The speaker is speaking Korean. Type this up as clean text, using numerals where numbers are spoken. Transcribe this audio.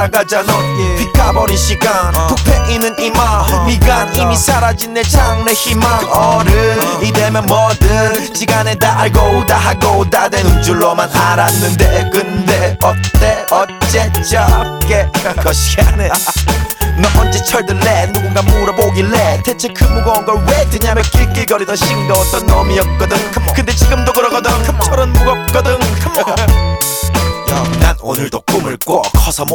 살아가자 넌 빗가버린 시간 푹 패이는 이마 미간 이미 사라진 내 장래 희망 어른이 되면 뭐든 지간에 다 알고 다 하고 다 되는 줄로만 알았는데 근데 어때 어째저게 거시기하네 너 언제 철들래 누군가 물어보길래 대체 그 무거운 걸 왜 드냐며 낄낄거리던 싱거웠던 놈이었거든 근데 지금도 그러거든 철은 무겁거든 난 오늘도 꿈을 꿔 커서